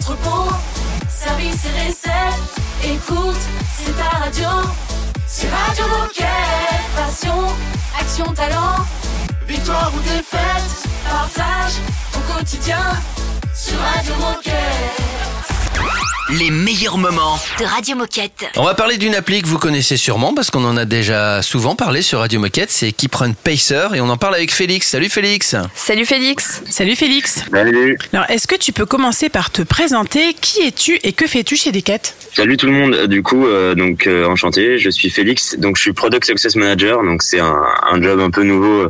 entrepôt, service et recettes. Écoute, c'est ta radio. C'est Radio Moquette. Passion, action, talent. Victoire ou défaite, partage ton quotidien sur Radio Moquette. Les meilleurs moments de Radio Moquette. On va parler d'une appli que vous connaissez sûrement parce qu'on en a déjà souvent parlé sur Radio Moquette, c'est KeepRun Pacer et on en parle avec Félix. Salut Félix. Salut Félix. Salut Félix. Salut. Alors, est-ce que tu peux commencer par te présenter? Qui es-tu et que fais-tu chez Decathlon? Salut tout le monde. Du coup, enchanté. Je suis Félix. Donc, je suis Product Success Manager. Donc, c'est un job un peu nouveau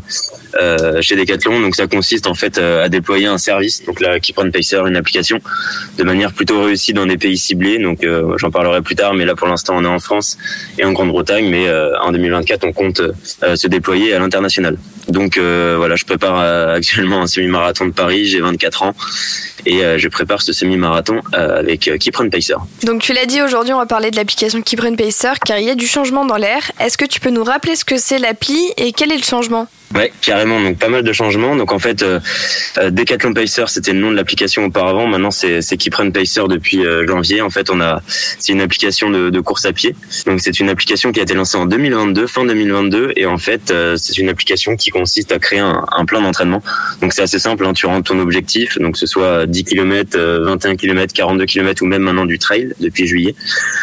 chez Decathlon. Donc, ça consiste en fait à déployer un service. Donc, là, KeepRun Pacer, une application de manière plutôt réussie dans des pays ciblés. Donc, j'en parlerai plus tard. Mais là, pour l'instant, on est en France et en Grande-Bretagne. Mais en 2024, on compte se déployer à l'international. Donc, voilà, je prépare actuellement un semi-marathon de Paris. J'ai 24 ans. Et je prépare ce semi-marathon avec KeepRun Pacer. Donc tu l'as dit, aujourd'hui on va parler de l'application KeepRun Pacer car il y a du changement dans l'air. Est-ce que tu peux nous rappeler ce que c'est l'appli et quel est le changement? Ouais, carrément. Donc pas mal de changements. Donc en fait, Decathlon Pacer, c'était le nom de l'application auparavant. Maintenant, c'est KeepRun Pacer depuis janvier. En fait, c'est une application de course à pied. Donc c'est une application qui a été lancée en 2022, fin 2022. Et en fait, c'est une application qui consiste à créer un plan d'entraînement. Donc c'est assez simple. Hein, tu rentres ton objectif. Donc ce soit 10 km, 21 km, 42 km ou même maintenant du trail depuis juillet.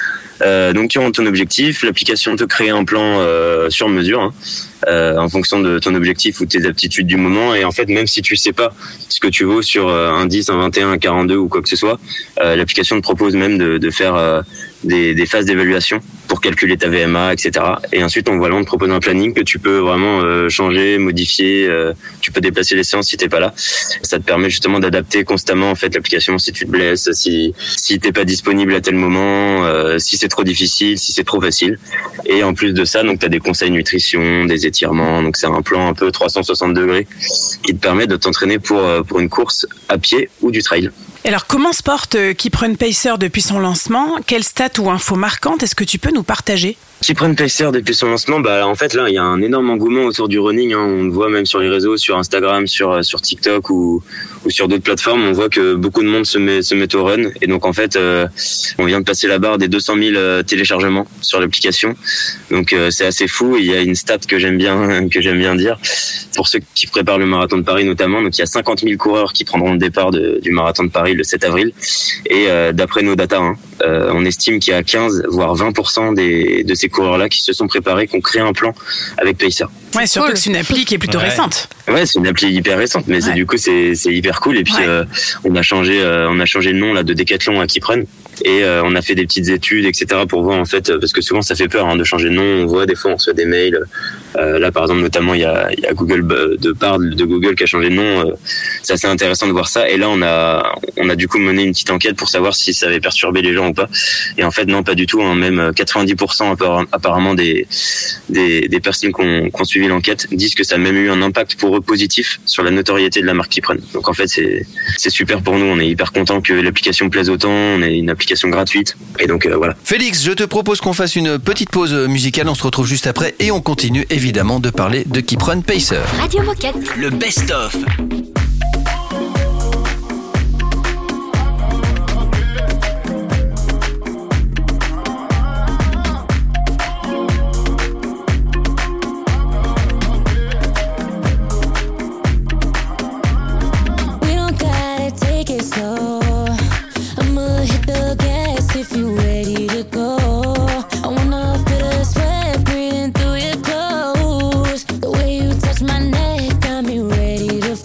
Donc tu rentres ton objectif. L'application te crée un plan sur mesure. Hein. En fonction de ton objectif ou de tes aptitudes du moment. Et en fait, même si tu sais pas ce que tu vaux sur un 10, un 21, un 42 ou quoi que ce soit, l'application te propose même de faire des phases d'évaluation pour calculer ta VMA, etc. Et ensuite, on te propose un planning que tu peux vraiment changer, modifier. Tu peux déplacer les séances si t'es pas là. Ça te permet justement d'adapter constamment en fait l'application si tu te blesses, si t'es pas disponible à tel moment, si c'est trop difficile, si c'est trop facile. Et en plus de ça, donc t'as des conseils nutrition, des étirements. Donc c'est un plan un peu 360 degrés qui te permet de t'entraîner pour une course à pied ou du trail. Alors, comment se porte KeepRun Pacer depuis son lancement? Quelles stats ou infos marquantes est-ce que tu peux nous partager? KeepRun Pacer depuis son lancement, en fait là il y a un énorme engouement autour du running. Hein. On le voit même sur les réseaux, sur Instagram, sur TikTok ou sur d'autres plateformes. On voit que beaucoup de monde se met au run. Et donc en fait, on vient de passer la barre des 200 000 téléchargements sur l'application. Donc c'est assez fou. Et il y a une stat que j'aime bien dire pour ceux qui préparent le marathon de Paris notamment. Donc il y a 50 000 coureurs qui prendront le départ du marathon de Paris le 7 avril. Et d'après nos datas, on estime qu'il y a 15 voire 20% de ces coureurs-là qui se sont préparés, qui ont créé un plan avec Pacer. Ouais, surtout que c'est une appli qui est plutôt récente. Ouais, c'est une appli hyper récente, mais du coup c'est hyper cool. Et puis on a changé le nom là de Decathlon à KeepRun. Et on a fait des petites études, etc. pour voir en fait, parce que souvent ça fait peur de changer de nom. On voit des fois on reçoit des mails. Là par exemple notamment il y a Google de Google qui a changé de nom. C'est assez intéressant de voir ça. Et là on a du coup mené une petite enquête pour savoir si ça avait perturbé les gens ou pas. Et en fait non, pas du tout. Même 90% apparemment des personnes qui ont suivi l'enquête disent que ça a même eu un impact pour eux positif sur la notoriété de la marque KeepRun. Donc en fait c'est super pour nous. On est hyper content que l'application plaise autant. On est une application gratuite. Et donc voilà. Félix, je te propose qu'on fasse une petite pause musicale. On se retrouve juste après et on continue évidemment de parler de KeepRun Pacer. Radio Moquette, le best-of. My neck got me ready to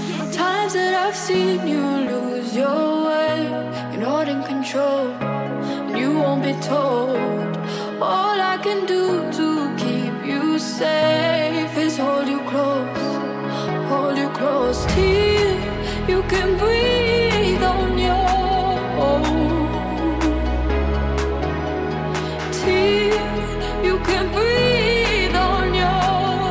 Times that I've seen you lose your way, you're not in control, and you won't be told. All I can do to keep you safe is hold you close till you can breathe on your own. Till you can breathe on your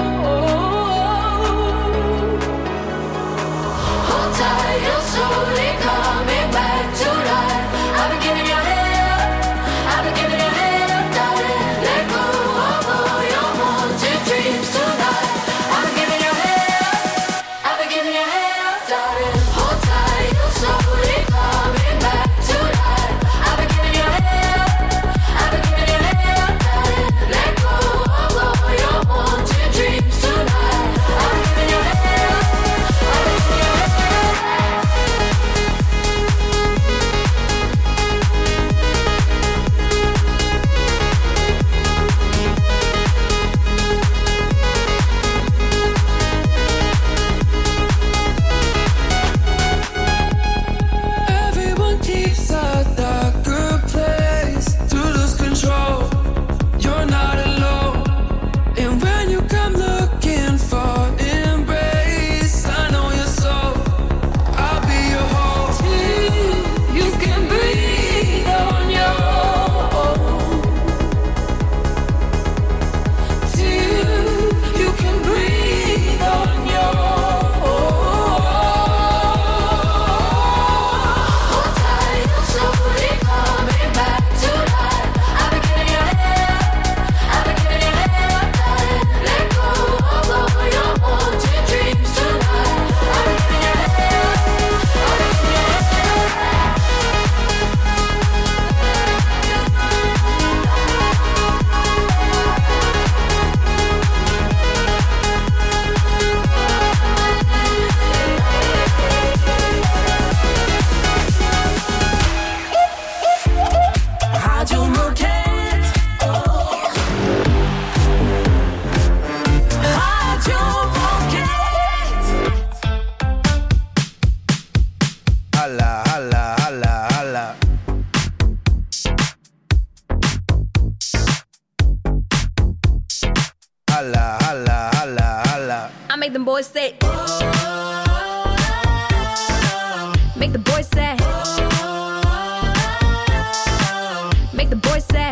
own. Hold tight, you're slowly coming back to life. I've been giving your head up, I've been giving your head up, darling. Let go of all your haunted dreams tonight. I've been giving your head up, I've been giving your head up, darling. Hold tight, you're slowly coming back to life. I've been giving your head up, I've been giving your head up, darling. Let go of all your haunted dreams tonight. I've been giving your head up, I've been giving your head up. Everyone keeps a darker place to lose control. You're not alone, and when you come looking for embrace, I know your soul. I'll be your home till you can breathe on your own. Till you can breathe on your own. Hold tight, you're slowly coming back to life. I've been giving your head up, I've been giving your head up, darling. Let go of all your haunted dreams tonight. I've been giving your head up, I've been giving your head Radio Moquette. Radio Moquette. Holla, holla, holla, holla. Holla, holla, holla, holla. I make them boys say, make the boys say, make the boys say,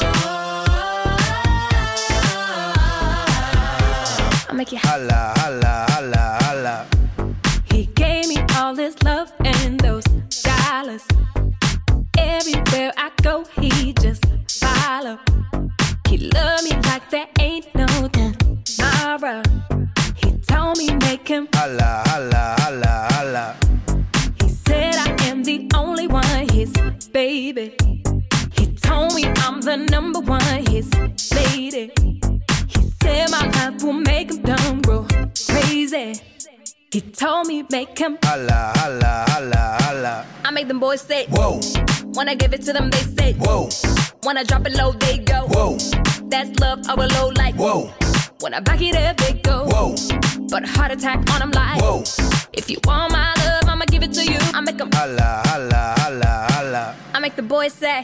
I make you Holla, holla, holla, holla. He gave me all his love and those dollars. Everywhere I go, he just follow. He love me like there ain't no tomorrow. He told me make him. Holla, holla, holla, holla. He said I am the only one, his baby. He told me I'm the number one, his lady. He said my love will make him dumb, bro, crazy. He told me make him. Holla, holla, holla, holla. I make them boys say, Whoa, when I give it to them, they say, whoa, when I drop it low, they go, whoa, that's love, I will low like, whoa, when I back it up, they go, whoa, but heart attack on them like, whoa. if you want my love, I'ma give it to you. I make them. Holla, holla, holla, holla. I make the boys say,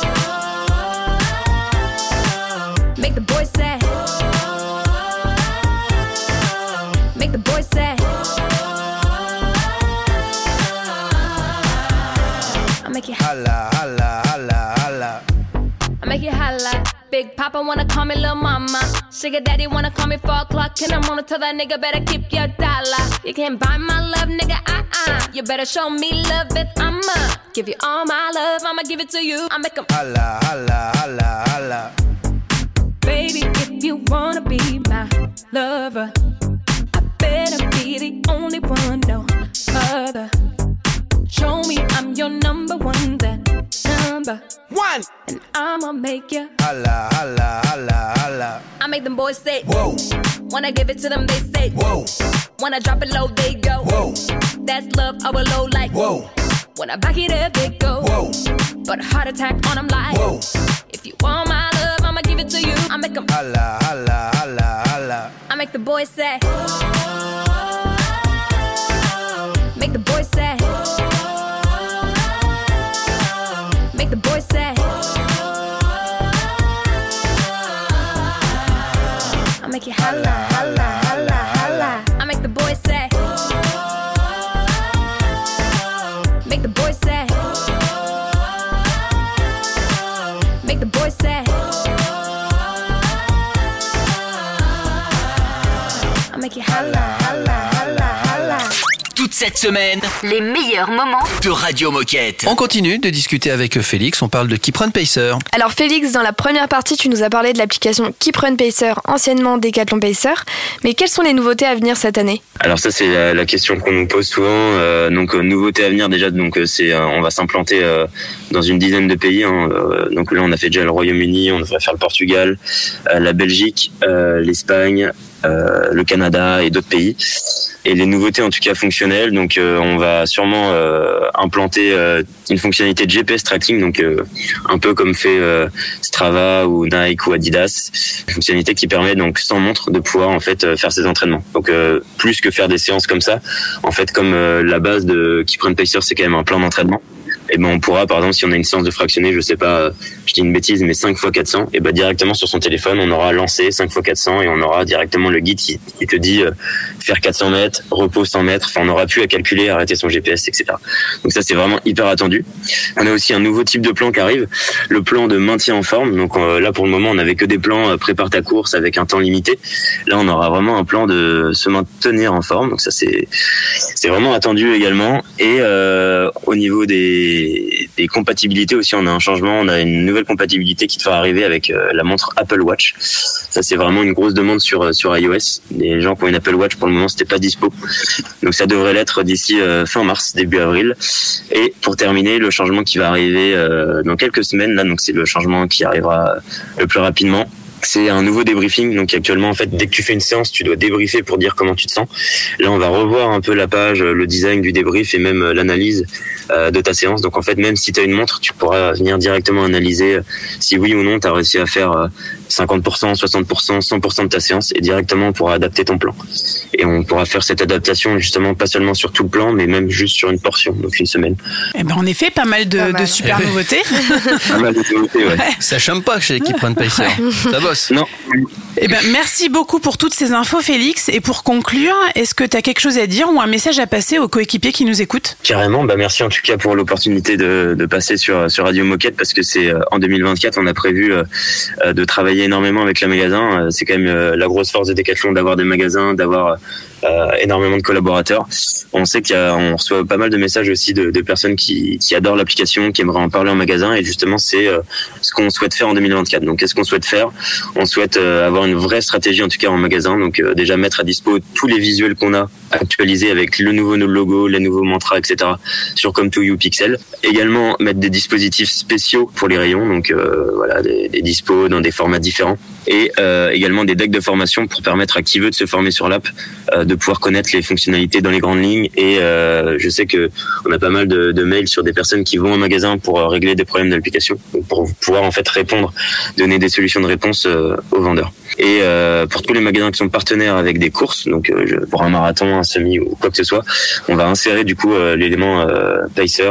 make the boys say, make the boys say, I make you Holla, holla, holla, holla. I make you holla. Big Papa wanna call me Lil Mama. Sugar Daddy wanna call me 4 o'clock in the morning. Tell that nigga better keep your dollar. You can't buy my love, nigga, You better show me love if I'ma give you all my love. I'ma give it to you. I make 'em Holla, holla, holla, holla. baby, if you wanna be my lover, I better be the only one, no other. Show me I'm your number one, that number one, and I'ma make you holla, holla, holla, holla. I make them boys say, Whoa, when I give it to them, they say, whoa, when I drop it low, they go, whoa, that's love, I will low like, whoa, when I back it up, they go, whoa, but heart attack on them like, whoa. if you want my love, I'ma give it to you. I make them Holla, holla, holla, holla. I make the boys say, toute cette semaine, les meilleurs moments de Radio Moquette. On continue de discuter avec Félix, on parle de Keep Run Pacer. Alors Félix, dans la première partie, tu nous as parlé de l'application Keep Run Pacer, anciennement Decathlon Pacer. Mais quelles sont les nouveautés à venir cette année ? Alors ça c'est la question qu'on nous pose souvent. Donc nouveauté à venir déjà, donc c'est on va s'implanter dans une dizaine de pays. Donc là on a fait déjà le Royaume-Uni, on devrait faire le Portugal, la Belgique, l'Espagne, le Canada et d'autres pays. Et les nouveautés en tout cas fonctionnelles, donc on va sûrement implanter une fonctionnalité de GPS tracking, donc un peu comme fait Strava ou Nike ou Adidas, une fonctionnalité qui permet donc sans montre de pouvoir en fait faire ses entraînements. Donc plus que faire des séances comme ça, en fait comme la base de Keep Run Pacer c'est quand même un plan d'entraînement. Et ben on pourra par exemple si on a une séance de fractionné, je sais pas, je dis une bêtise mais 5 x 400, et ben directement sur son téléphone on aura lancé 5 x 400 et on aura directement le guide qui te dit faire 400 mètres, repos 100 mètres, enfin on n'aura plus à calculer, arrêter son GPS, etc. Donc ça c'est vraiment hyper attendu. On a aussi un nouveau type de plan qui arrive, le plan de maintien en forme. Donc là pour le moment on n'avait que des plans prépare ta course avec un temps limité. Là on aura vraiment un plan de se maintenir en forme, donc ça c'est vraiment attendu également. Et au niveau des compatibilités aussi, on a un changement, on a une nouvelle compatibilité qui devrait arriver avec la montre Apple Watch. Ça c'est vraiment une grosse demande sur iOS. Les gens qui ont une Apple Watch pour le moment c'était pas dispo, donc ça devrait l'être d'ici fin mars, début avril. Et pour terminer, le changement qui va arriver dans quelques semaines là, donc c'est le changement qui arrivera le plus rapidement. C'est un nouveau débriefing. Donc actuellement, en fait, dès que tu fais une séance, tu dois débriefer pour dire comment tu te sens. Là, on va revoir un peu la page, le design du débrief et même l'analyse de ta séance. Donc en fait, même si tu as une montre, tu pourras venir directement analyser si oui ou non tu as réussi à faire 50%, 60%, 100% de ta séance, et directement on pourra adapter ton plan. Et on pourra faire cette adaptation justement pas seulement sur tout le plan, mais même juste sur une portion, donc une semaine. Eh ben en effet, pas mal de super nouveautés. Pas mal de nouveautés, ouais. Ça chôme pas chez Keep Run Pacer. Ça bosse. Non. Eh ben, merci beaucoup pour toutes ces infos, Félix. Et pour conclure, est-ce que tu as quelque chose à dire ou un message à passer aux coéquipiers qui nous écoutent ? Carrément, merci en tout cas pour l'opportunité de passer sur Radio Moquette, parce que c'est en 2024, on a prévu de travailler énormément avec les magasins. C'est quand même la grosse force de Decathlon d'avoir des magasins, d'avoir énormément de collaborateurs. On sait qu'on reçoit pas mal de messages aussi de personnes qui adorent l'application, qui aimeraient en parler en magasin, et justement c'est ce qu'on souhaite faire en 2024. Donc qu'est-ce qu'on souhaite faire ? On souhaite avoir une vraie stratégie en tout cas en magasin, donc déjà mettre à dispo tous les visuels qu'on a, actualisés avec le nouveau logo, les nouveaux mantras, etc. sur Come2You Pixel. Également mettre des dispositifs spéciaux pour les rayons, donc voilà, des dispos dans des formats différents, et également des decks de formation pour permettre à qui veut de se former sur l'app de pouvoir connaître les fonctionnalités dans les grandes lignes. Et je sais que on a pas mal de mails sur des personnes qui vont au magasin pour régler des problèmes d'application, pour pouvoir en fait répondre, donner des solutions de réponse aux vendeurs. Et pour tous les magasins qui sont partenaires avec des courses, donc pour un marathon, un semi ou quoi que ce soit, on va insérer du coup l'élément Pacer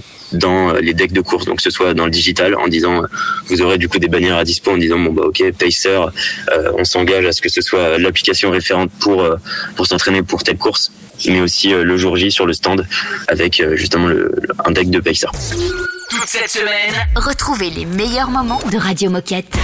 dans les decks de course, donc que ce soit dans le digital en disant vous aurez du coup des bannières à dispo en disant ok Pacer, on s'engage à ce que ce soit l'application référente pour s'entraîner pour telle course, mais aussi le jour J sur le stand avec justement un deck de Pacer. Toute cette semaine, retrouvez les meilleurs moments de Radio Moquette.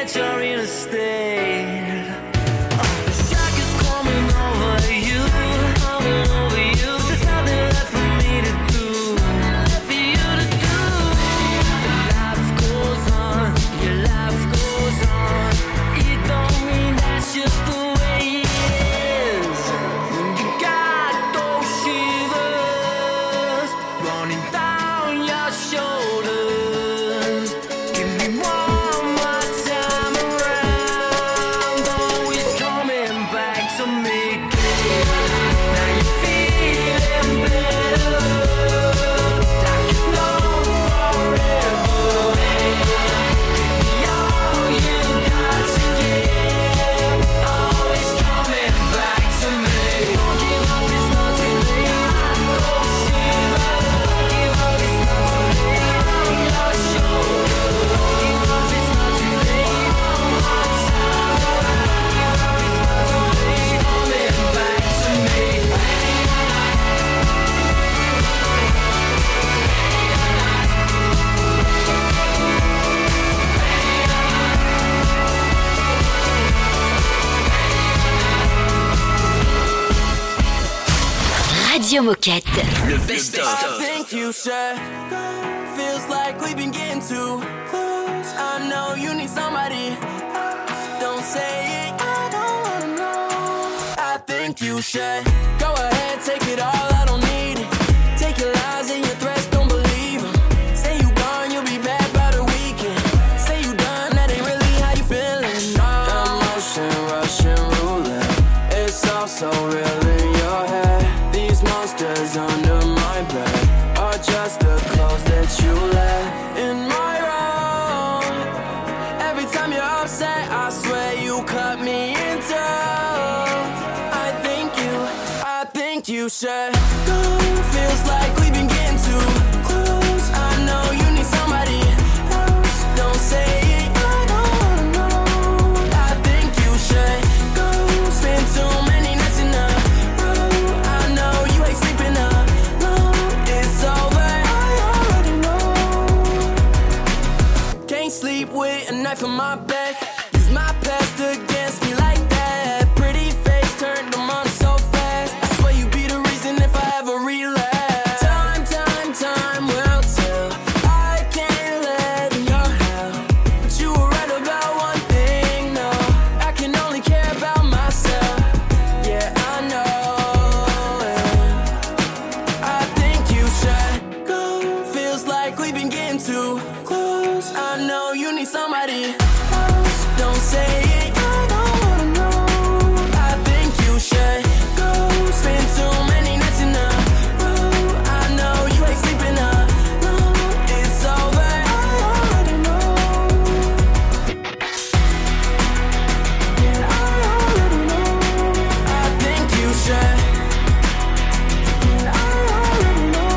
at your interstate. The shock is coming over you, coming over you. But there's nothing left for me to do, left for you to do. Life goes on, your life goes on. It don't mean that's just the way it is. You got those shivers running down your shoulders. Give me one more time around, always coming back to me. Now you're feeling better, like you've known forever. Give me all you got to give, always coming back to me. Don't give up, it's not too late. Don't shiver, don't give up, it's not too late. On your shoulder, don't give up, it's not too late. One more time, don't give up, it's not too late. Coming back to me. Radio Moquette. Le best-of. I think you should. Feels like we've been getting too close. I know you need somebody. Don't say it. I don't wanna know. I think you should. Go ahead, take it all. I don't need it. Take your lies and your threats, don't believe them. Say you gone, you'll be back by the weekend. Say you done, that ain't really how you feeling. Emotion, Russian roulette. It's all so real in your head. These monsters under my bed are just the clothes that you left in my room. Every time you're upset, I swear you cut me into. I think you should go. Feels like we've been getting too close. I know you need somebody else. Don't say it. I don't wanna know. I think you should go. Spend too many nights in a row. I know you ain't sleeping alone. It's over. I already know. Can't sleep with a knife in my bed. Use my past against me like that. Pretty face turned them on so fast. I swear you be the reason if I ever relapse. Time will tell. I can't let in your hell. But you were right about one thing, no. I can only care about myself. Yeah, I know it. I think you should go. Feels like we've been getting too close. I know you need somebody else. Don't say it. I don't wanna know. I think you should go. Spend too many nights in a row. I know you ain't sleeping alone. It's over. I already know. Yeah, I already know. I think you should. Yeah, I already know.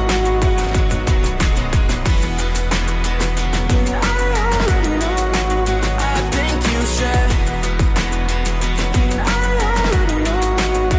Yeah, I already know. I think you should. Yeah, I already know.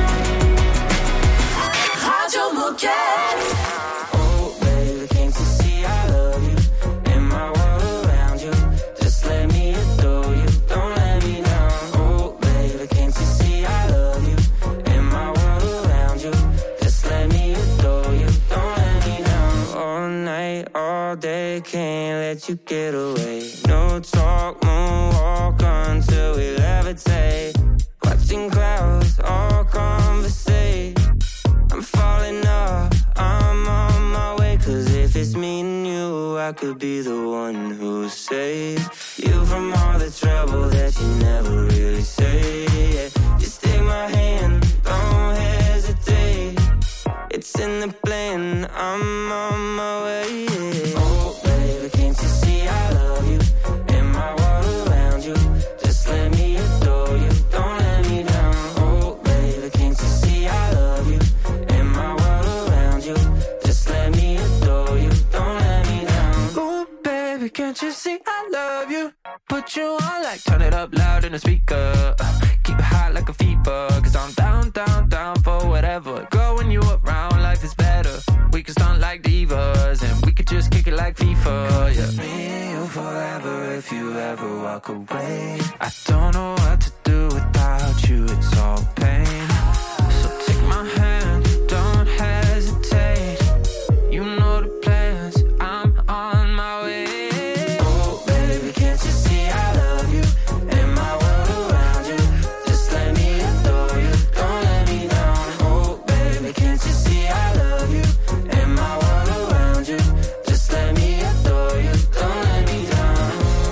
Radio Moquette. Oh, baby, can't you see I love you? In my world around you, just let me adore you. Don't let me down. Oh, baby, can't you see I love you? In my world around you, just let me adore you. Don't let me down. All night, all day, can't let you get away. No talk, moonwalk until we levitate. Watching clouds, all conversate. I'm falling off, I'm on my way. 'Cause if it's me and you, I could be the one who saves you from all the trouble that you never really say. Yeah. Just take my hand, don't hesitate. It's in the plan, I'm on my way. Yeah. Oh, baby, can't you see I love you? In my world around you, just let me adore you. Don't let me down. Oh, baby, can't you see I love you? In my world around you, just let me adore you. Don't let me down. Oh, baby, can't you see I love you? Put you on like turn it up loud in the speaker. Keep it hot like a fever. 'Cause I'm down for whatever. Girl, when you around, life is better. We can stunt like divas, and we could just kick it like before. Yeah, me and you forever if you ever walk away. I don't know what to do without you, it's all pain. So take my hand, don't hesitate. You know the plans, I'm on my way. Oh baby, can't you see I love you? And my world around you, just let me adore you, don't let me down. Oh baby, can't you see I love you? And my world around you, just let me adore you, don't let me down.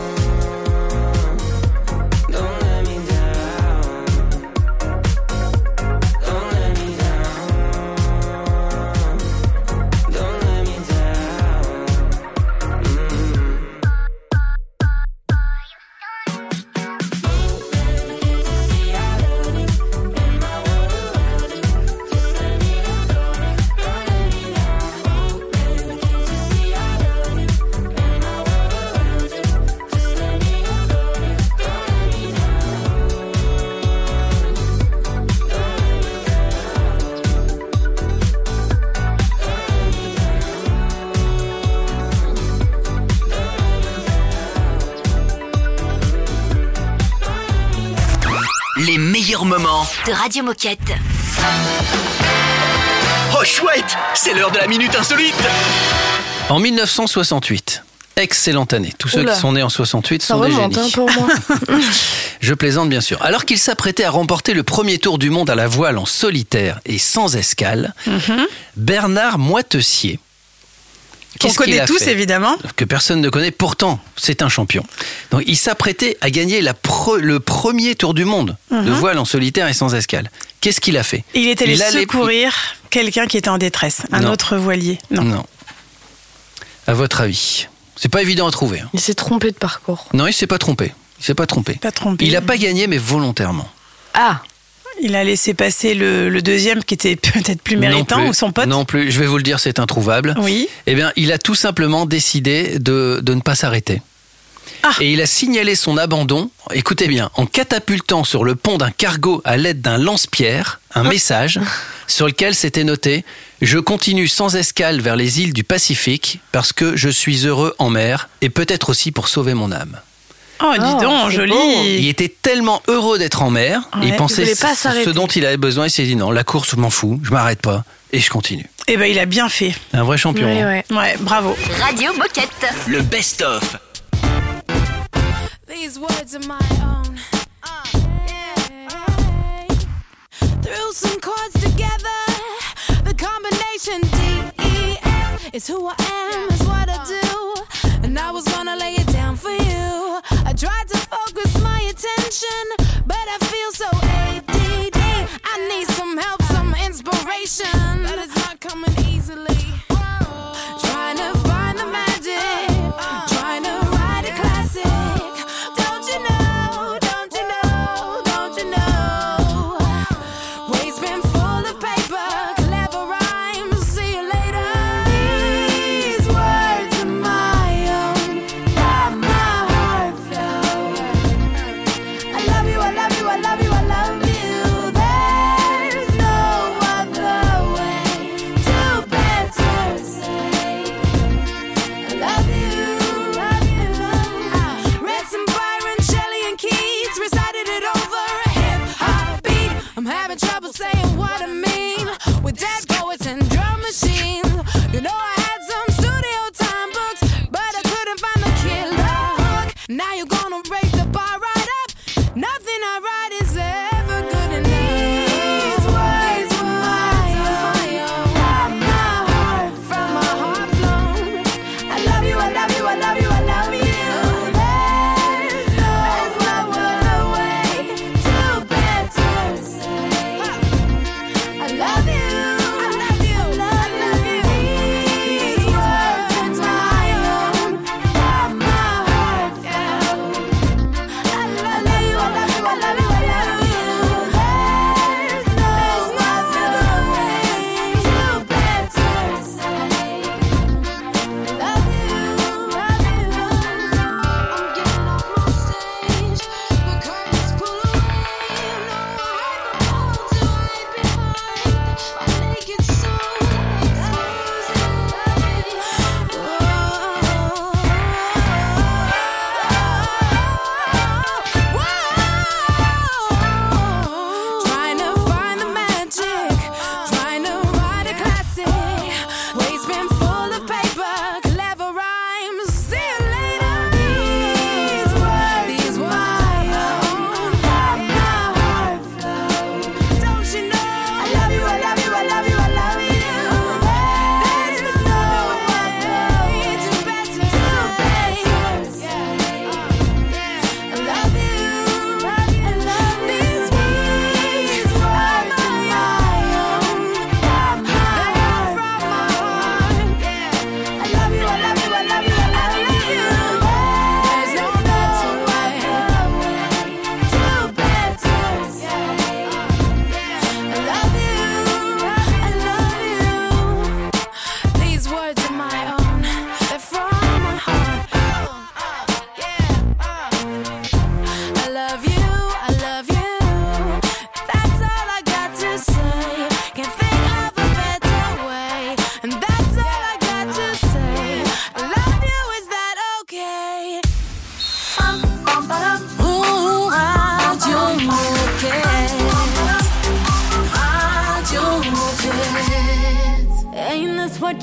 Don't let me down. Don't let me down. Don't let me down. Les meilleurs moments de Radio Moquette. Oh chouette, c'est l'heure de la minute insolite. En 1968, excellente année. Tous ceux Oula. qui sont nés en 68 Ça sont des remonte génies. pour moi. Je plaisante bien sûr. Alors qu'il s'apprêtait à remporter le premier tour du monde à la voile en solitaire et sans escale, Bernard Moitessier, Qu'on qu'est-ce qu'il connaît a tous, fait évidemment. Que personne ne connaît, pourtant c'est un champion. Donc il s'apprêtait à gagner le premier tour du monde de voile en solitaire et sans escale. Qu'est-ce qu'il a fait? Il est allé allait- secourir quelqu'un qui était en détresse, un Non. autre voilier. Non. À votre avis? C'est pas évident à trouver. Hein. Il s'est trompé de parcours. Non, il s'est pas trompé. Pas trompé. Il n'a pas gagné, mais volontairement. Ah, Il a laissé passer le deuxième qui était peut-être plus méritant, Non plus. ou son pote. Non plus. Je vais vous le dire, c'est introuvable. Oui. Eh bien, il a tout simplement décidé de ne pas s'arrêter. Ah. Et il a signalé son abandon, écoutez bien, en catapultant sur le pont d'un cargo à l'aide d'un lance-pierre un message sur lequel s'était noté « Je continue sans escale vers les îles du Pacifique parce que je suis heureux en mer et peut-être aussi pour sauver mon âme. » Oh, dis Oh, donc, c'est joli. beau. Il était tellement heureux d'être en mer, Ouais, il pensait il voulait pas ce s'arrêter. dont il avait besoin, il s'est dit non, la course, je m'en fous, je m'arrête pas et je continue. Eh ben, il a bien fait. Un vrai champion. ouais, hein. ouais. Ouais, bravo. Radio Moquette. Le best-of. These words are my own. Threw some chords together. The combination D-E-F is who I am, is what I do. And I was gonna lay it down for you. I tried to focus my attention, but I feel so ADD. I need some help, some inspiration, but it's not coming easily. Trying to find the magic, trying to write a classic. Don't you know, don't you know, don't you know? Waste bin full of paper, clever rhymes, see you later. These words are my own, from my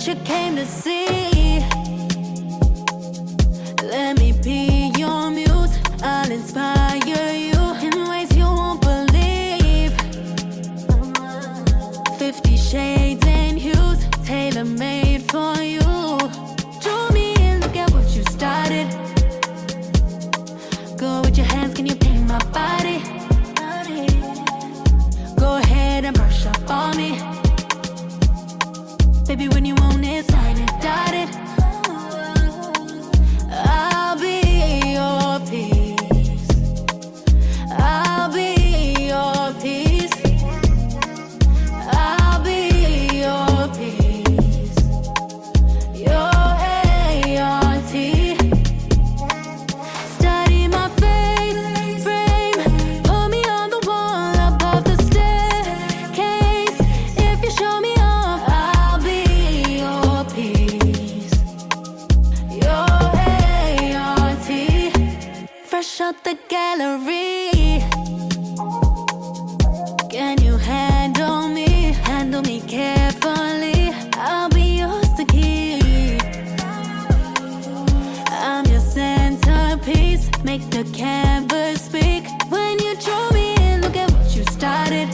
what you came to see. Let me be your muse. I'll inspire you in ways you won't believe. 50 shades and hues, tailor-made for you. Draw me in, look at what you started. Go with your hands, can you paint my body? Go ahead and brush up on me. Baby, when you want it, sign it, dotted. I'll be your peace. I'll be your peace. I'll be your peace. Your ART. Study my face frame. Put me on the wall above the staircase. If you show me off, I'll be your peace. Your ART. Fresh out the gallery. Can you handle me? Handle me carefully. I'll be yours to keep. I'm your centerpiece. Make the canvas speak. When you draw me in, look at what you started.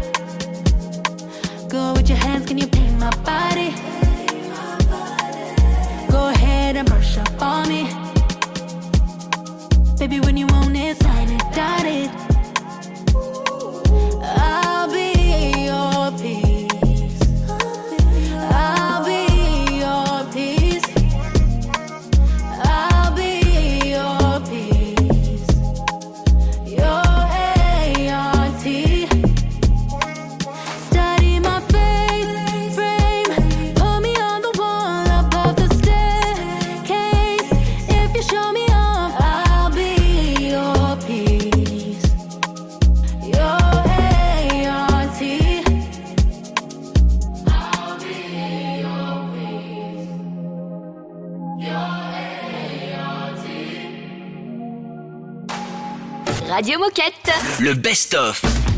Go with your hands, can you paint my body? Go ahead and brush up on me. Baby, when you want it, sign it, dotted. I'll be your peace. I'll be your peace. I'll be your peace. Your ART. Study my face frame. Put me on the wall above the staircase. If you show me off, I'll be your peace. Your ART. I'll be your peace. Your ART. Radio Moquette. Le best-of.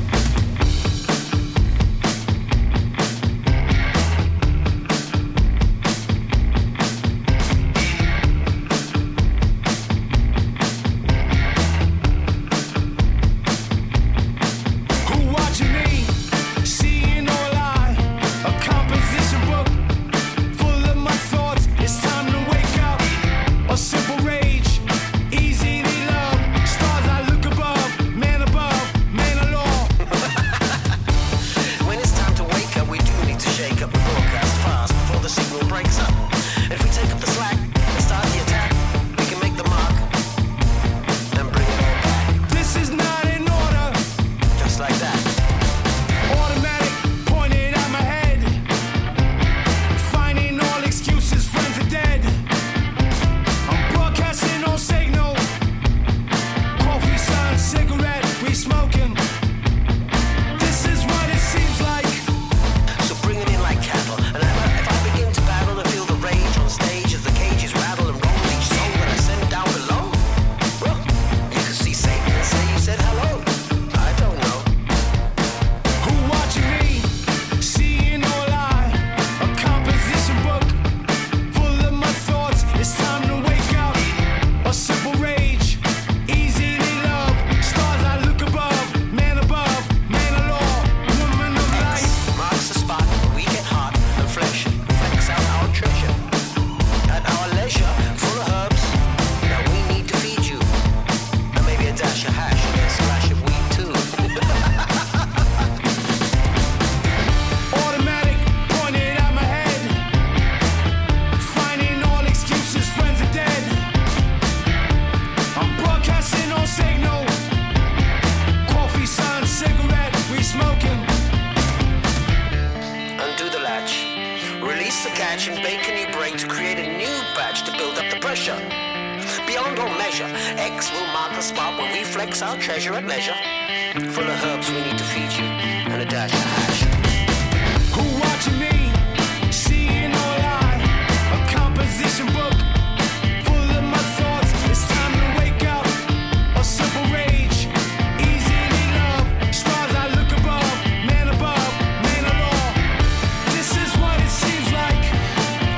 Who watching me? Seeing all I, a composition book full of my thoughts. It's time to wake up. A simple rage, easy to love. Stars I look above, man alone. When it's time to wake up, we do need to shake up the broadcast fast before the signal breaks up. If we take up the slack and start the attack, we can make the mark and bring it all back. This is not in order. Just like that. Automatic pointed at my head. Finding all excuses, friends are dead. I'm broadcasting on signal. Coffee, sun, cigarette, we smoking. This is what it seems like. So bring it in like cattle. And if I begin to battle and feel the rage on stage as the cages rattle and roll each soul that I send down below, well, you can see Satan and say you said hello. I don't know. Who watching me? Seeing all I, a composition book full of my thoughts. It's time to wake up. A simple rage, easy to love. Stars I look above, man alone, woman of life. Marks the spot where we get hot and flesh, flex out our treasure. At our leisure, full of herbs, now we need to feed you. And maybe a dash of hash and a splash of weed too. Automatic pointed at my head. Finding all excuses, friends are dead. I'm broadcasting on signal. Coffee, sun, cigarette, we smoking. Undo the latch, release the catch and bake a new break to create a new batch to build up the pressure. Beyond all measure, X will mark the spot where we flex our treasure at leisure. Full of herbs we need to feed you, and a dash of hash. Who watching me? Seeing all I, a composition book full of my thoughts. It's time to wake up. A simple rage, easy to love. Stars I look above, man alone. This is what it seems like.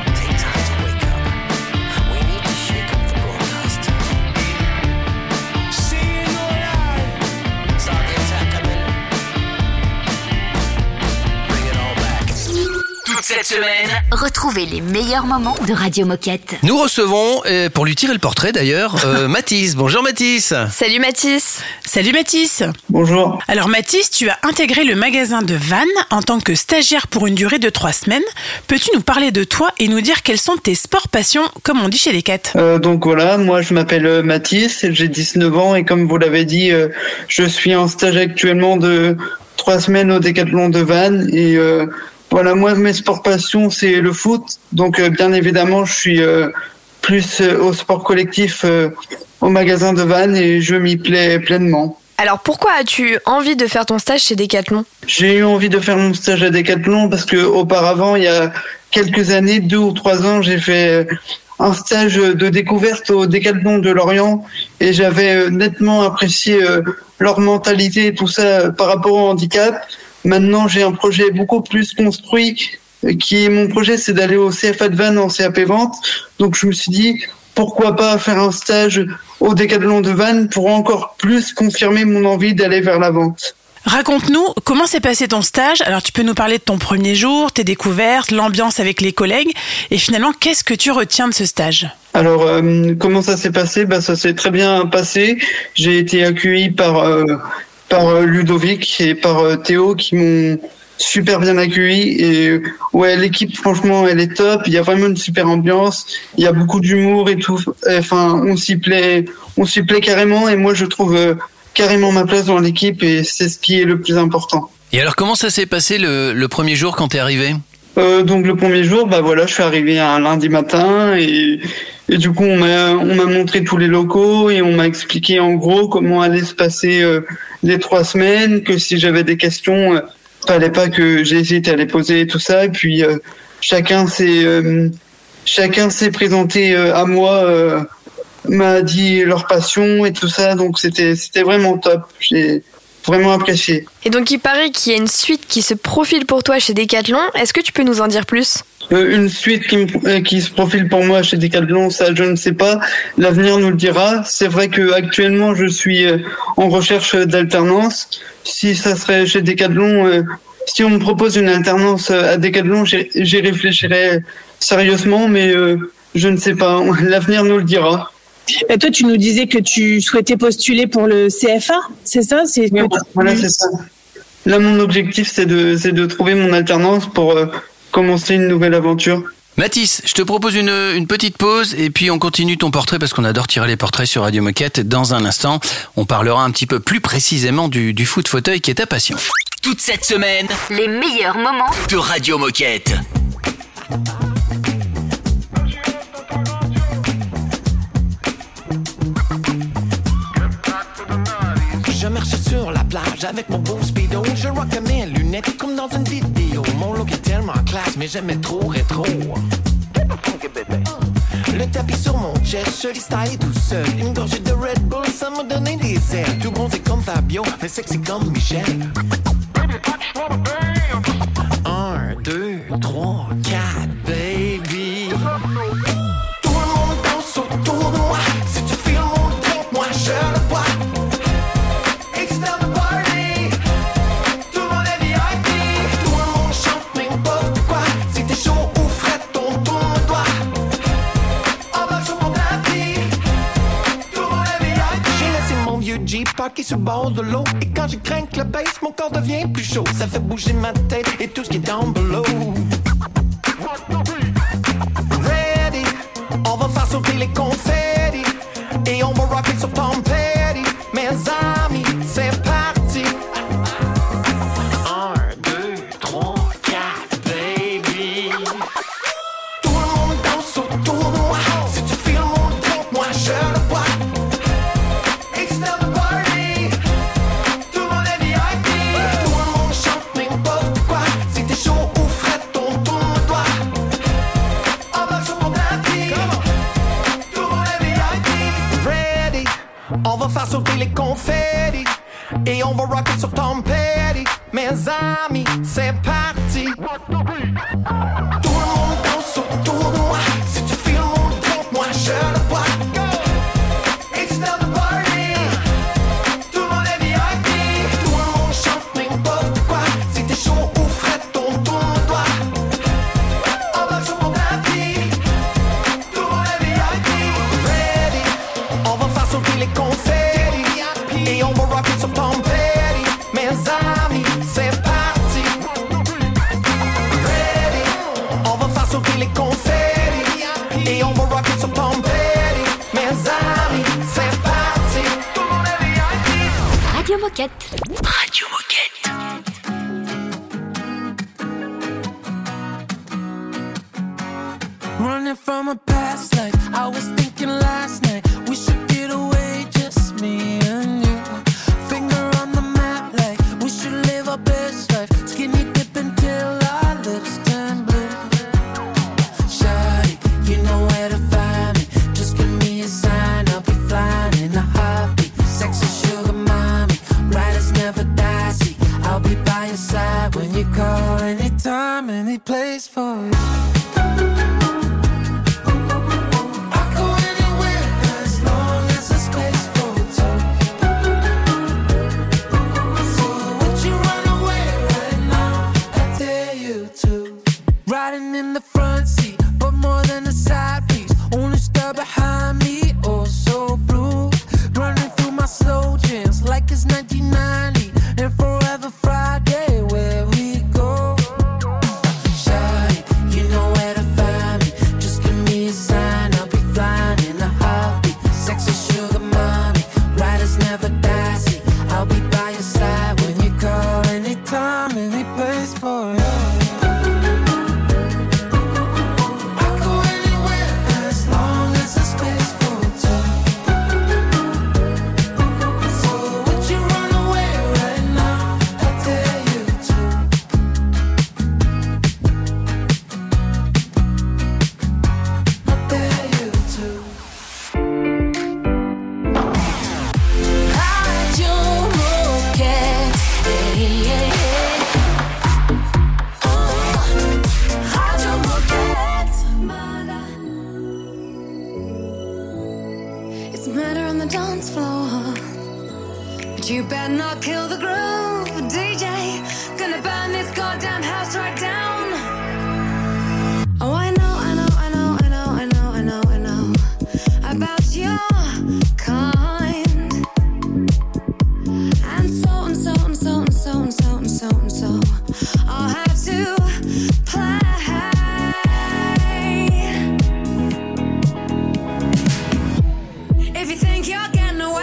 cette semaine, retrouvez les meilleurs moments de Radio Moquette. Nous recevons, pour lui tirer le portrait d'ailleurs, Mathis. Bonjour Mathis. Salut Mathis. Salut Mathis. Bonjour. Alors Mathis, tu as intégré le magasin de Vannes en tant que stagiaire pour une durée de 3 semaines. Peux-tu nous parler de toi et nous dire quels sont tes sports passions, comme on dit chez les Cats? Donc voilà, moi je m'appelle Mathis, j'ai 19 ans et comme vous l'avez dit, je suis en stage actuellement de 3 semaines au Décathlon de Vannes et voilà, moi mes sports passions c'est le foot, donc bien évidemment je suis plus au sport collectif au magasin de Vannes et je m'y plais pleinement. Alors pourquoi as-tu envie de faire ton stage chez Décathlon? J'ai eu envie de faire mon stage à Décathlon parce que auparavant, il y a quelques années, 2 ou 3 ans, j'ai fait un stage de découverte au Décathlon de Lorient et j'avais nettement apprécié leur mentalité et tout ça par rapport au handicap. Maintenant, j'ai un projet beaucoup plus construit mon projet, c'est d'aller au CFA de Vannes en CAP Vente. Donc je me suis dit, pourquoi pas faire un stage au Décathlon de Vannes pour encore plus confirmer mon envie d'aller vers la vente. Raconte-nous, comment s'est passé ton stage? Alors tu peux nous parler de ton premier jour, tes découvertes, l'ambiance avec les collègues et finalement, qu'est-ce que tu retiens de ce stage? Alors, comment ça s'est passé? Ça s'est très bien passé. J'ai été accueilli par Ludovic et par Théo qui m'ont super bien accueilli et ouais, l'équipe franchement elle est top, il y a vraiment une super ambiance, il y a beaucoup d'humour et tout, enfin on s'y plaît carrément et moi je trouve carrément ma place dans l'équipe et c'est ce qui est le plus important. Et alors comment ça s'est passé le premier jour quand t'es arrivé? Donc le premier jour, voilà, je suis arrivé un lundi matin et du coup on m'a montré tous les locaux et on m'a expliqué en gros comment allaient se passer les 3 semaines, que si j'avais des questions fallait pas que j'hésite à les poser et tout ça et puis chacun s'est présenté à moi, m'a dit leur passion et tout ça, donc c'était vraiment top, j'ai vraiment apprécié. Et donc il paraît qu'il y a une suite qui se profile pour toi chez Décathlon, est-ce que tu peux nous en dire plus? Une suite qui se profile pour moi chez Décathlon, ça je ne sais pas, l'avenir nous le dira. C'est vrai que actuellement je suis en recherche d'alternance. Si ça serait chez Décathlon, si on me propose une alternance à Décathlon, j'y réfléchirai sérieusement, mais je ne sais pas, l'avenir nous le dira. Et toi, tu nous disais que tu souhaitais postuler pour le CFA, c'est ça? Voilà, c'est ça. Là, mon objectif, c'est de trouver mon alternance pour commencer une nouvelle aventure. Mathis, je te propose une petite pause et puis on continue ton portrait parce qu'on adore tirer les portraits sur Radio Moquette. Dans un instant, on parlera un petit peu plus précisément du foot fauteuil qui est ta passion. Toute cette semaine, les meilleurs moments de Radio Moquette. Je marchais sur la plage avec mon beau speedo. Je rockais mes lunettes comme dans une vidéo. Mon look est tellement classe, mais j'aimais trop rétro. Le tapis sur mon chest, je style tout seul. Une gorgée de Red Bull, ça me donnait des ailes. Tout bon, c'est comme Fabio, mais sexy comme Michel. 1, 2, 3, 4, baby. Tout le monde danse autour de moi. Si tu files mon drink, moi je le bois. Parqué sur le bord de l'eau. Et quand je craque le bass, mon corps devient plus chaud. Ça fait bouger ma tête et tout ce qui est down below. Ready, on va faire sauter les confettis. Et on va rocker sur Tom Petty. Mes amis, c'est parti. 1, 2, 3, 4, baby. Tout le monde danse autour de moi. Si tu files mon drink, moi je le bois. On va faire sauter les confettis et on va rocker sur Tom Petty. Mes amis, c'est parti. Tout le monde danse autour de moi. Si tu files mon drink, moi je le bois. It's not the party. Tout le monde est VIP. Tout le monde chante n'importe quoi. Si t'es chaud ou frais, ton tourne-toi. Moquette. Radio Moquette. Running from a past life, I was thinking last night we should get away, just me and you. Finger on the map like we should live our best life. Skinny dipping till our lips turn blue. Shawty, you know where to find me. Just give me a sign, I'll be flying in a heartbeat. Sexy sugar mommy, riders never die. See, I'll be by your side when you call. Anytime, any place for you. Riding in the front seat, but more than a side piece. Only star behind me, oh so blue. Running through my slow jams like it's 1990 and Forever Friday, where we go. Shawty, you know where to find me. Just give me a sign, I'll be flying in a heartbeat. Sexy sugar mommy, riders never die. See, I'll be by your side when you call. Anytime, any place for you. You better not kill the groove, DJ. Gonna burn this goddamn house right down. Oh, I know, I know, I know, I know, I know, I know, I know about your kind. And so and so and so and so and so and so and so I'll have to play. If you think you're getting away,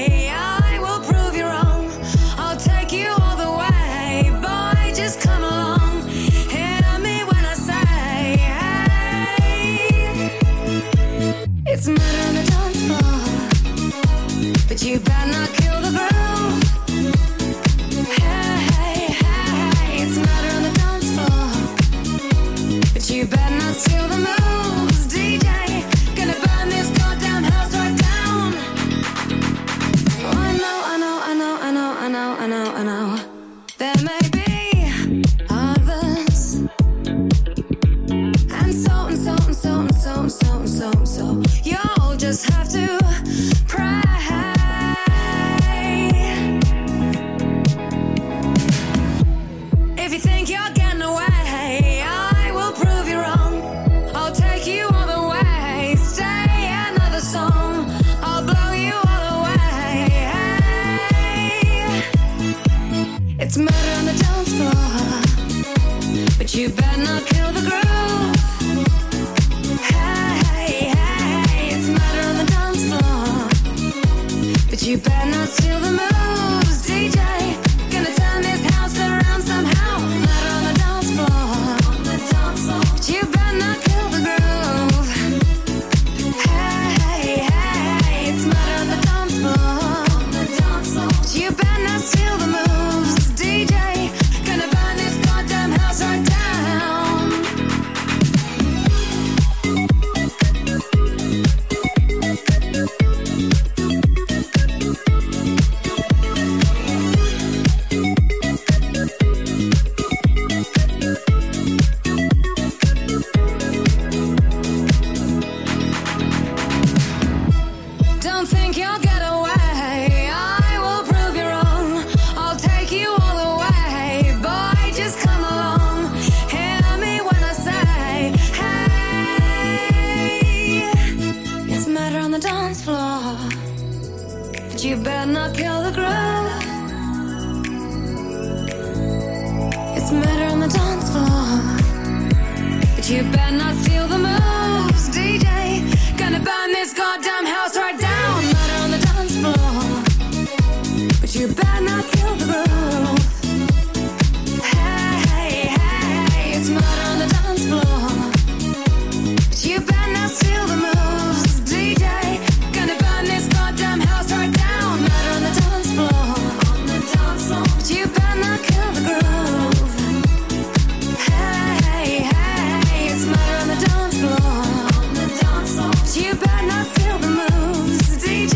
come along, hear me when I say, hey. It's murder on the dance floor, but you better not kill the groove. Hey, hey, hey, it's murder on the dance floor, but you better not steal the moves. DJ, gonna burn this goddamn house right down. Oh, I know, I know, I know, I know, I know, I know, I know. There may be so you'll just have to pray. If you think you're getting away, I will prove you wrong. I'll take you all the way. Stay another song, I'll blow you all away. It's murder on the dance floor, but you better not kill the groove. You better not steal the moves, DJ. Gonna turn this house around somehow. Murder on the dance floor, but you better not kill the groove. Hey, hey, it's murder on the dance floor, but you better not steal the moves, DJ. Gonna burn this goddamn house right down. You better not kill the groove. It's murder on the dance floor, but you better not steal the moves, DJ. Gonna burn this goddamn house right down. Murder on the dance floor, but you better not kill the groove. Hey, hey, it's murder on the dance floor. But you better not steal the moves, DJ. Gonna burn this goddamn house right down. Murder on the dance floor. On the dance floor. But you better not kill the groove. Hey, hey, it's murder on the dance floor. On the dance floor. But you better not steal the moves, DJ.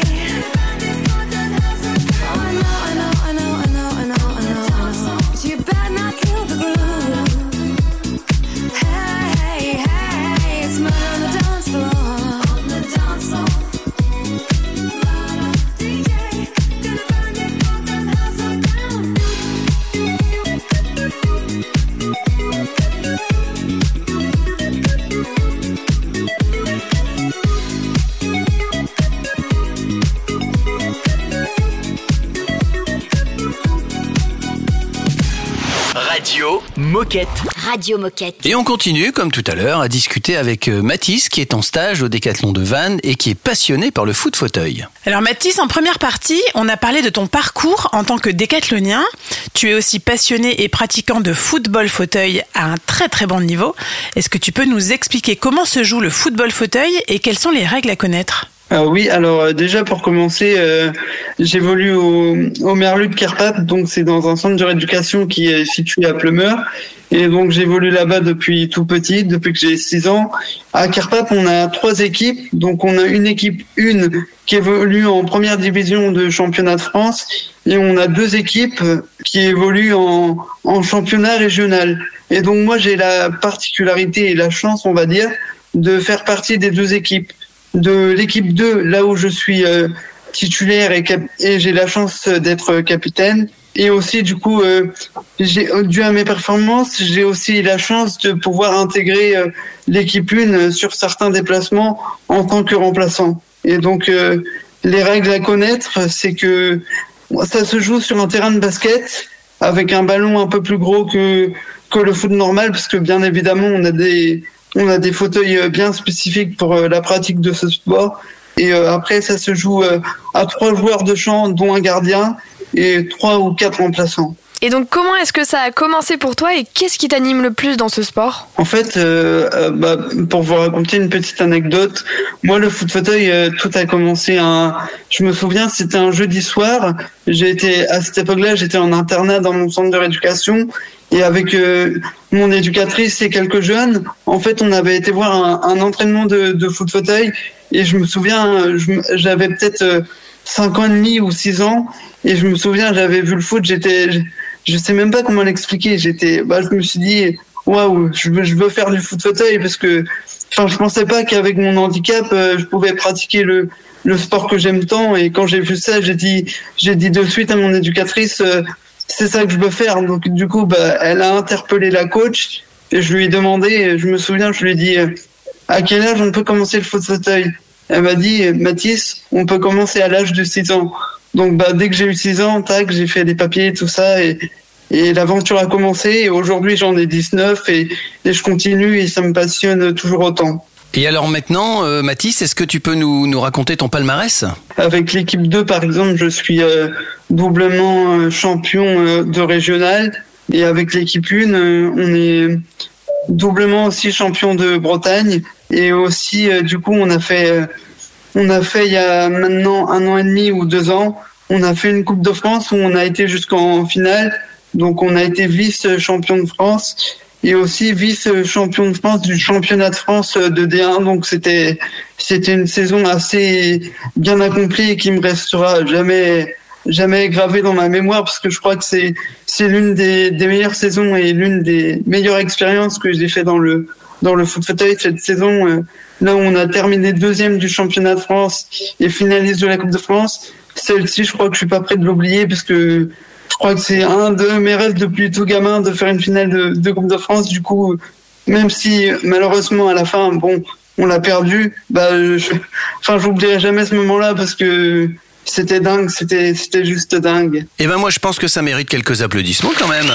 You better not kill the groove. Hey, hey, it's murder on the dance floor. On the dance floor. Murder, DJ, gonna burn this goddamn house right down. Radio Moquette. Radio Moquette. Et on continue, comme tout à l'heure, à discuter avec Mathis, qui est en stage au Décathlon de Vannes et qui est passionné par le foot fauteuil. Alors Mathis, en première partie, on a parlé de ton parcours en tant que décathlonien. Tu es aussi passionné et pratiquant de football fauteuil à un très très bon niveau. Est-ce que tu peux nous expliquer comment se joue le football fauteuil et quelles sont les règles à connaître ? Oui, alors déjà pour commencer, j'évolue au Merlu de Kerpap, donc c'est dans un centre de rééducation qui est situé à Pleumeur. Et donc j'évolue là-bas depuis tout petit, depuis que j'ai 6 ans. À Kerpap, on a 3 équipes. Donc on a une équipe 1 qui évolue en première division de championnat de France. Et on a 2 équipes qui évoluent en championnat régional. Et donc moi j'ai la particularité et la chance, on va dire, de faire partie des 2 équipes. De l'équipe 2, là où je suis titulaire et j'ai la chance d'être capitaine. Et aussi, du coup, dû à mes performances, j'ai aussi la chance de pouvoir intégrer l'équipe 1 sur certains déplacements en tant que remplaçant. Et donc, les règles à connaître, c'est que ça se joue sur un terrain de basket avec un ballon un peu plus gros que le foot normal, parce que bien évidemment, on a des fauteuils bien spécifiques pour la pratique de ce sport. Et après, ça se joue à 3 joueurs de champ, dont un gardien, et 3 ou 4 remplaçants. Et donc, comment est-ce que ça a commencé pour toi et qu'est-ce qui t'anime le plus dans ce sport ? En fait, pour vous raconter une petite anecdote, moi, le foot fauteuil, tout a commencé je me souviens, c'était un jeudi soir. À cette époque-là, j'étais en internat dans mon centre de rééducation. Et avec mon éducatrice et quelques jeunes, en fait, on avait été voir un entraînement de foot fauteuil. Et je me souviens, j'avais peut-être 5 ans et demi ou 6 ans. Et je me souviens, j'avais vu le foot, je sais même pas comment l'expliquer. Je me suis dit, waouh, je veux faire du foot fauteuil parce que, je pensais pas qu'avec mon handicap, je pouvais pratiquer le sport que j'aime tant. Et quand j'ai vu ça, j'ai dit de suite à mon éducatrice, c'est ça que je veux faire. Donc, du coup, elle a interpellé la coach et je lui ai demandé, je me souviens, je lui ai dit, à quel âge on peut commencer le foot fauteuil? Elle m'a dit, Mathis, on peut commencer à l'âge de 6 ans. Donc, dès que j'ai eu 6 ans, j'ai fait les papiers, tout ça, et l'aventure a commencé. Et aujourd'hui, j'en ai 19 et je continue et ça me passionne toujours autant. Et alors maintenant, Mathis, est-ce que tu peux nous raconter ton palmarès ? Avec l'équipe 2, par exemple, je suis doublement champion de régional. Et avec l'équipe 1, on est doublement aussi champion de Bretagne. Et aussi, du coup, on a fait il y a maintenant 1 an et demi ou 2 ans, on a fait une Coupe de France où on a été jusqu'en finale. Donc, on a été vice-champion de France et aussi vice-champion de France du championnat de France de D1. Donc, c'était une saison assez bien accomplie et qui me restera jamais gravée dans ma mémoire parce que je crois que c'est l'une des meilleures saisons et l'une des meilleures expériences que j'ai fait dans le foot fauteuil cette saison. Là où on a terminé 2e du championnat de France et finaliste de la Coupe de France. Celle-ci, je crois que je suis pas prêt de l'oublier parce que je crois que c'est un de mes rêves depuis tout gamin de faire une finale de Coupe de France. Du coup, même si malheureusement à la fin, on l'a perdu, j'oublierai jamais ce moment-là parce que c'était dingue, c'était juste dingue. Et moi je pense que ça mérite quelques applaudissements quand même.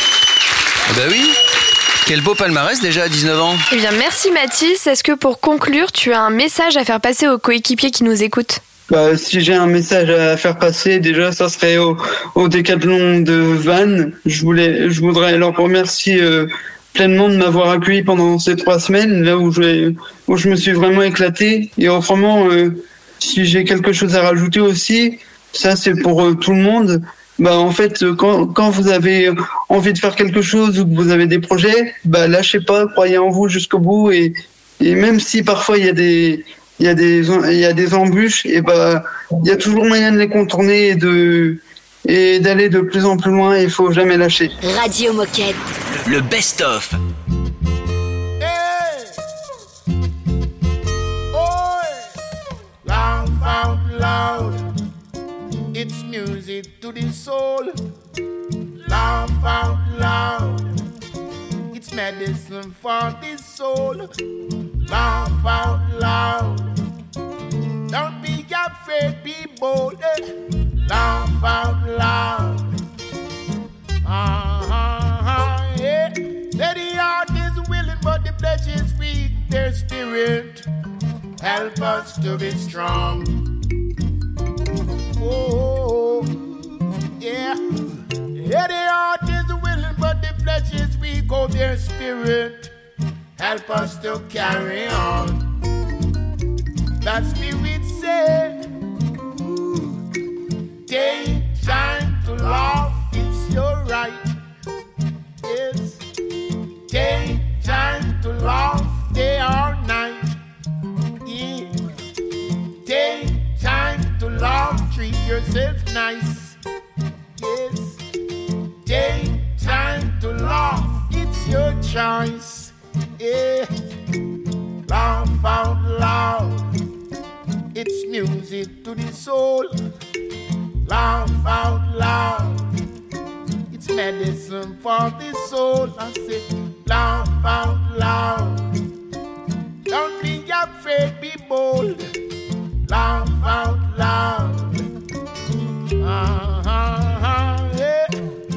Oui. Quel beau palmarès déjà à 19 ans. Eh bien merci Mathis, est-ce que pour conclure tu as un message à faire passer aux coéquipiers qui nous écoutent ? si j'ai un message à faire passer, déjà, ça serait au Décathlon de Vannes. Je voudrais leur remercier pleinement de m'avoir accueilli pendant ces 3 semaines, là où je me suis vraiment éclaté. Et autrement, si j'ai quelque chose à rajouter aussi, ça c'est pour tout le monde. En fait, quand vous avez envie de faire quelque chose ou que vous avez des projets, lâchez pas, croyez en vous jusqu'au bout. Et même si parfois il y a des embûches, et il y a toujours moyen de les contourner et d'aller de plus en plus loin. Il faut jamais lâcher. Radio Moquette. Le best-of. Laugh out loud. It's music to the soul. Laugh out loud. It's medicine for the soul. Laugh out loud. Don't be afraid, be bold. Laugh out loud. Yeah. The heart is willing, but the flesh is weak. Their spirit help us to be strong. Oh, yeah. Yeah, the heart is willing, but the flesh is weak. Oh, their spirit help us to carry on. That spirit said, take time to laugh, it's your right. Yes, take time to laugh day or night. Yeah. Take time to laugh, treat yourself nice. Yes, take time to laugh, it's your choice. Yeah, laugh out loud. It's music to the soul. Laugh out loud. It's medicine for the soul. I say, laugh out loud. Don't be afraid, be bold. Laugh out loud. Yeah.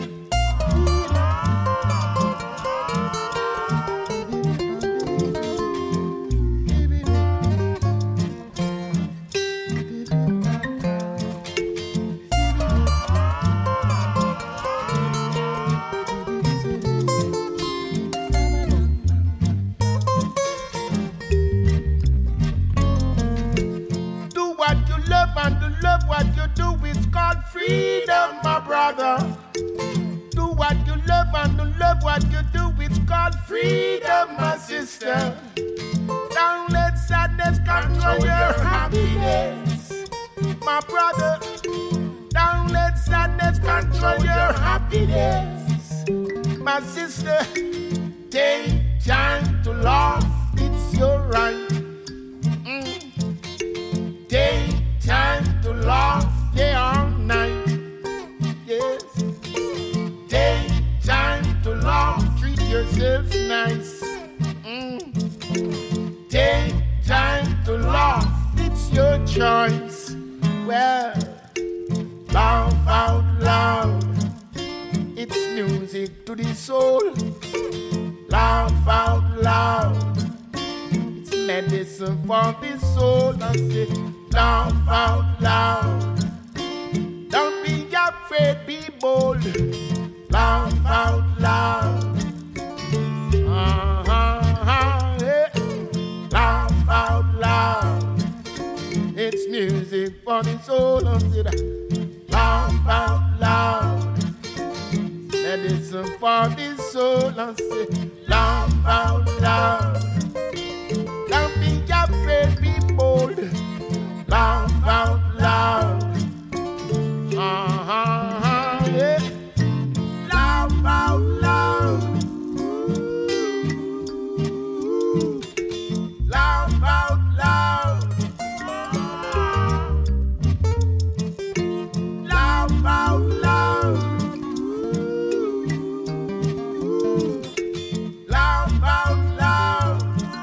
And to love what you do is called freedom, my brother. Do what you love and to love what you do is called freedom, my sister. Don't let sadness control your happiness, my brother. Don't let sadness control your happiness, my sister. Take time to laugh, it's your right. Take time to laugh day or night. Yes. Take time to laugh, treat yourself nice. Take time to laugh, it's your choice. Well, laugh out loud. It's music to the soul. Laugh out loud. It's medicine for the soul. I say, laugh out loud. Don't be afraid, be bold. Laugh out loud. Yeah. Laugh out loud. It's music for the soul. Laugh out loud. Medicine for the soul. I say, laugh out loud. Don't be afraid, be bold. Laugh out loud. Yeah. Laugh out loud. Laugh out loud. Laugh out loud. Laugh out loud.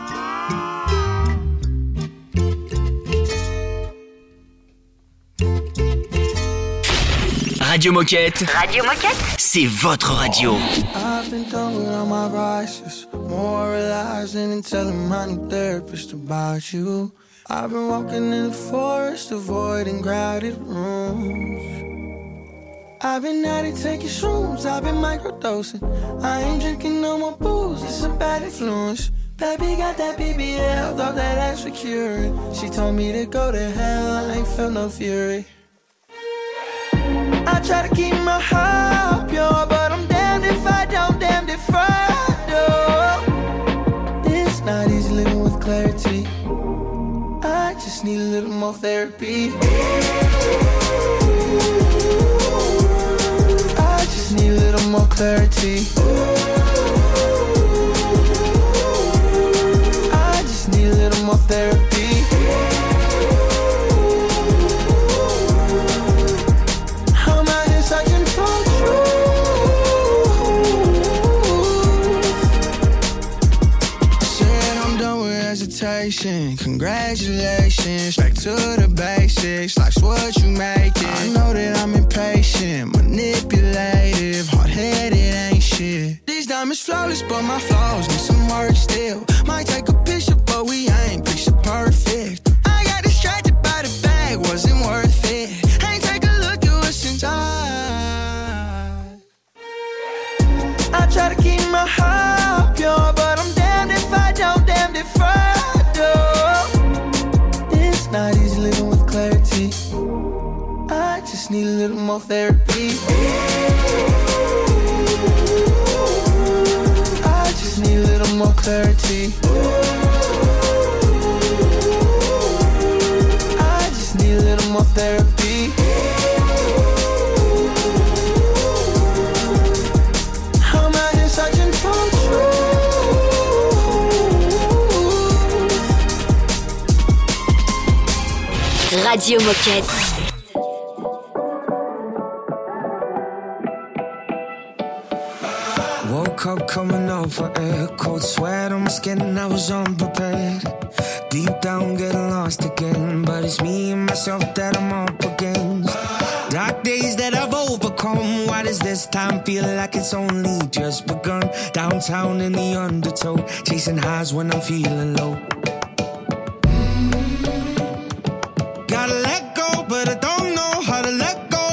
Radio Moquette. Radio Moquette. C'est votre radio. I've been done with all my vices, moralizing and telling my new therapist about you. I've been walking in the forest, avoiding crowded rooms. I've been at it taking shrooms, I've been microdosing. I ain't drinking no more booze, it's a bad influence. Baby got that BBL, thought that ass for curing. She told me to go to hell, I ain't felt no fury. I try to keep my heart pure, but I'm damned if I don't, damned if I do. It's not easy living with clarity. I just need a little more therapy. I just need a little more clarity. I just need a little more therapy. I'm out here searching for truth. Said I'm done with hesitation. Congratulations, back to the basics. Life's what you make it. I know that I'm impatient, manipulative, hard-headed, ain't shit. These diamonds flawless, but my flaws need some work still. Might take a picture, but we ain't picture perfect. I got distracted by the bag, wasn't worth it. Ain't take a look at what's inside. I try to keep my heart pure, but I'm damned if I don't, damned if I do. It's not easy living with clarity. I just need a little more therapy. I just need a little more clarity. I just need a little more therapy. I'm out here searching for truth. Radio Moquette. Woke up coming over air, cold sweat on my skin, I was unprepared. Deep down getting lost again, but it's me and myself that I'm up against. Dark days that I've overcome, why does this time feel like it's only just begun? Downtown in the undertow, chasing highs when I'm feeling low. Gotta let go, but I don't know how to let go.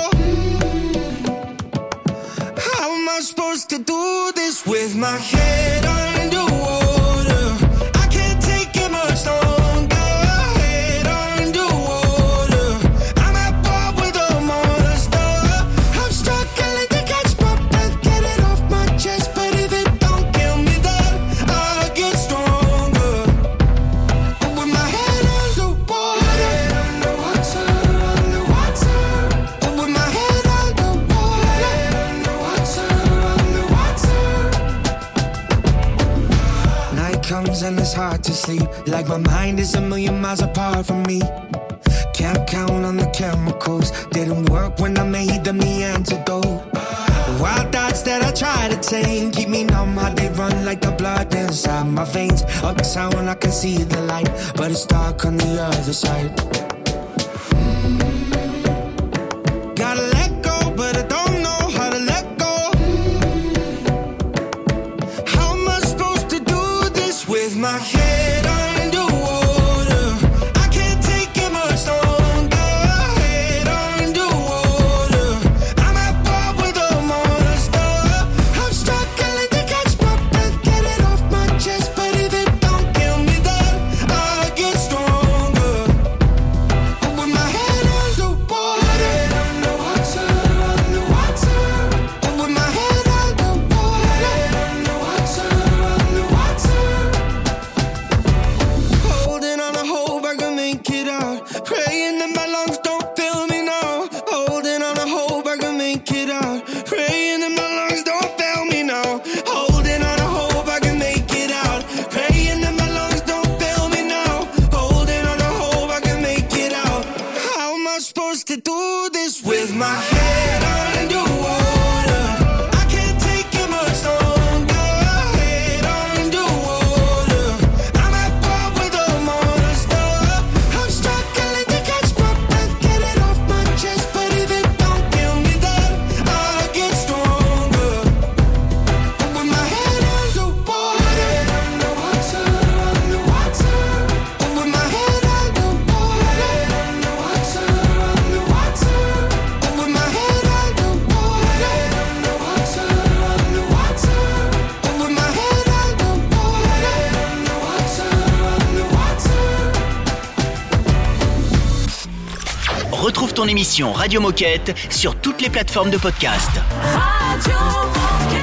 How am I supposed to do this with my head underwater? I can't take it much longer. Head underwater, I'm at war with a monster. I'm struggling to catch my breath, get it off my chest. But if it don't kill me, then I'll get stronger. And with my head underwater, and with my head underwater, night comes and it's hard to sleep, like my mind is a million miles apart from me. Can't count on the chemicals, didn't work when I made them the antidote. Wild thoughts that I try to tame keep me numb, how they run like the blood inside my veins. Uptown I can see the light, but it's dark on the other side. Gotta let go, but I don't know how to let go. How am I supposed to do this with my head underwater? I can't take it much longer. Head underwater, I'm at war with a monster. I'm struggling to catch my breath, get it off my chest. But if it don't kill me, then I'll get stronger. And with my head underwater, Retrouve ton émission Radio Moquette sur toutes les plateformes de podcast. Radio Moquette.